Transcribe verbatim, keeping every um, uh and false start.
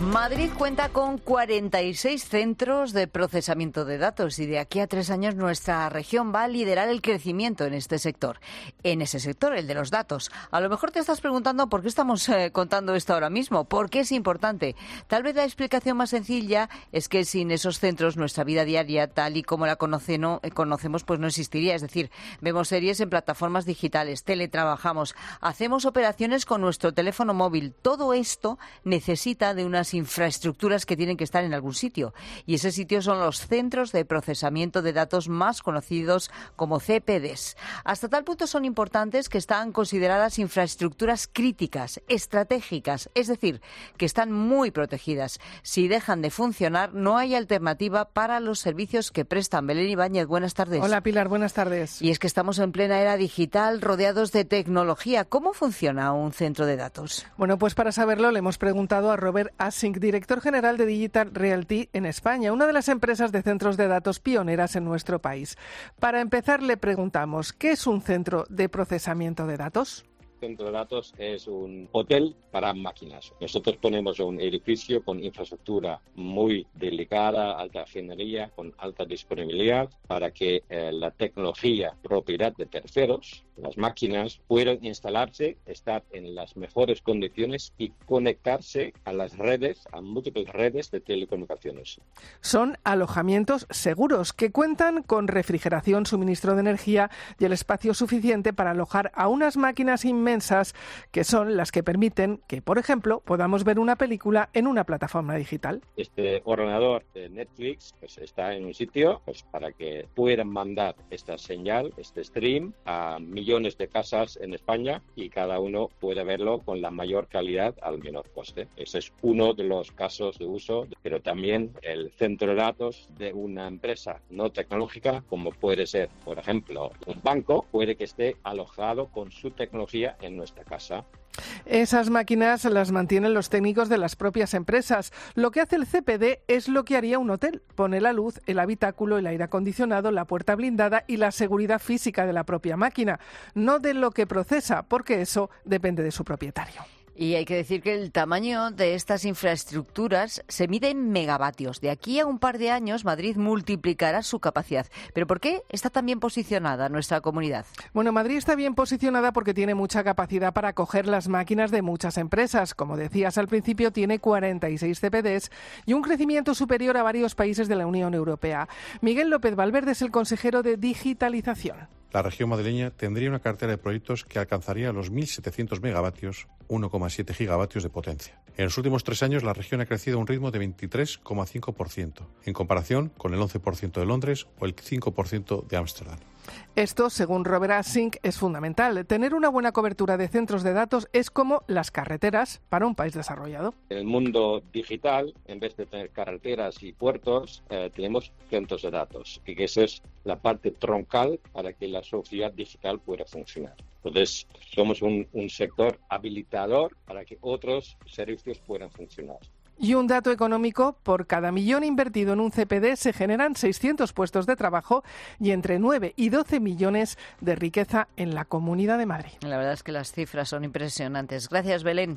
Madrid cuenta con cuarenta y seis centros de procesamiento de datos y de aquí a tres años nuestra región va a liderar el crecimiento en este sector, en ese sector, el de los datos. A lo mejor te estás preguntando por qué estamos eh, contando esto ahora mismo, por qué es importante. Tal vez la explicación más sencilla es que sin esos centros nuestra vida diaria, tal y como la conoce, no, eh, conocemos, pues no existiría. Es decir, vemos series en plataformas digitales, teletrabajamos, hacemos operaciones con nuestro teléfono móvil. Todo esto necesita de unas infraestructuras que tienen que estar en algún sitio. Y ese sitio son los centros de procesamiento de datos más conocidos como C P Ds. Hasta tal punto son importantes que están consideradas infraestructuras críticas, estratégicas, es decir, que están muy protegidas. Si dejan de funcionar, no hay alternativa para los servicios que prestan. Belén Ibáñez, buenas tardes. Hola Pilar, buenas tardes. Y es que estamos en plena era digital, rodeados de tecnología. ¿Cómo funciona un centro de datos? Bueno, pues para saberlo le hemos preguntado a Robert Asink, director general de Digital Realty en España, una de las empresas de centros de datos pioneras en nuestro país. Para empezar, le preguntamos, ¿qué es un centro de procesamiento de datos? Centro de datos es un hotel para máquinas. Nosotros ponemos un edificio con infraestructura muy delicada, alta ingeniería, con alta disponibilidad, para que eh, la tecnología, propiedad de terceros, las máquinas, puedan instalarse, estar en las mejores condiciones y conectarse a las redes, a múltiples redes de telecomunicaciones. Son alojamientos seguros que cuentan con refrigeración, suministro de energía y el espacio suficiente para alojar a unas máquinas inmensas que son las que permiten que, por ejemplo, podamos ver una película en una plataforma digital. Este ordenador de Netflix pues, está en un sitio pues, para que puedan mandar esta señal, este stream, a millones de casas en España y cada uno puede verlo con la mayor calidad al menor coste. Ese es uno de los casos de uso, pero también el centro de datos de una empresa no tecnológica, como puede ser, por ejemplo, un banco, puede que esté alojado con su tecnología en nuestra casa. Esas máquinas las mantienen los técnicos de las propias empresas. Lo que hace el C P D es lo que haría un hotel. Pone la luz, el habitáculo, el aire acondicionado, la puerta blindada y la seguridad física de la propia máquina, no de lo que procesa, porque eso depende de su propietario. Y hay que decir que el tamaño de estas infraestructuras se mide en megavatios. De aquí a un par de años, Madrid multiplicará su capacidad. ¿Pero por qué está tan bien posicionada nuestra comunidad? Bueno, Madrid está bien posicionada porque tiene mucha capacidad para acoger las máquinas de muchas empresas. Como decías al principio, tiene cuarenta y seis C P Ds y un crecimiento superior a varios países de la Unión Europea. Miguel López Valverde es el consejero de Digitalización. La región madrileña tendría una cartera de proyectos que alcanzaría los mil setecientos megavatios, uno coma siete gigavatios de potencia. En los últimos tres años la región ha crecido a un ritmo de veintitrés coma cinco por ciento, en comparación con el once por ciento de Londres o el cinco por ciento de Ámsterdam. Esto, según Robert Asink, es fundamental. Tener una buena cobertura de centros de datos es como las carreteras para un país desarrollado. En el mundo digital, en vez de tener carreteras y puertos, eh, tenemos centros de datos, y que esa es la parte troncal para que la sociedad digital pueda funcionar. Entonces, somos un, un sector habilitador para que otros servicios puedan funcionar. Y un dato económico, por cada millón invertido en un C P D se generan seiscientos puestos de trabajo y entre nueve y doce millones de riqueza en la Comunidad de Madrid. La verdad es que las cifras son impresionantes. Gracias, Belén.